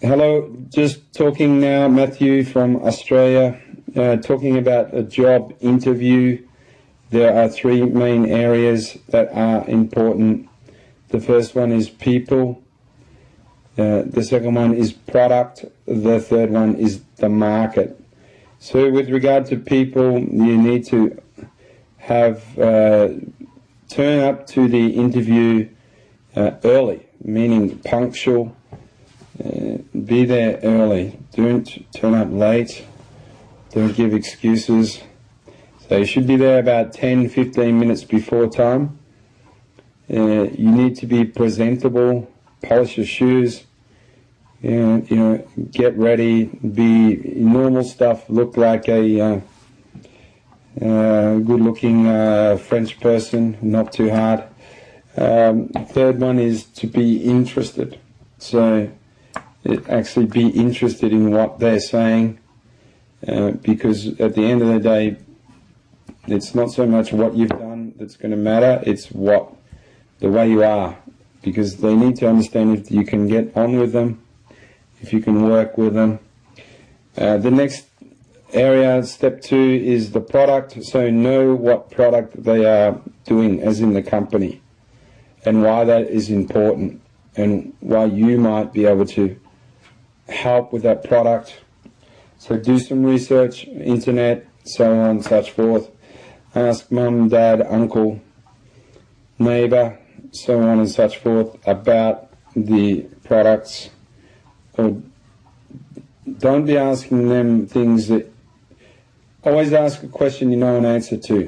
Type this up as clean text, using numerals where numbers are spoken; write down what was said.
Hello, just talking now, Matthew from Australia, talking about a job interview. There are three main areas that are important. The first one is people, the second one is product, the third one is the market. So with regard to people, you need to have turn up to the interview early, meaning punctual. Be there early. Don't turn up late. Don't give excuses. So you should be there about 10-15 minutes before time. You need to be presentable. Polish your shoes. And, get ready. Be normal stuff. Look like a good-looking French person. Not too hard. Third one is to be interested. So actually be interested in what they're saying, because at the end of the day, it's not so much what you've done that's going to matter, it's the way you are, because they need to understand if you can get on with them, if you can work with them. The next area, step 2, is the product. So know what product they are doing, as in the company, and why that is important, and why you might be able to help with that product. So do some research, internet, so on and such forth. Ask mum, dad, uncle, neighbour, so on and such forth about the products. Or don't be asking them things that... Always ask a question you know an answer to.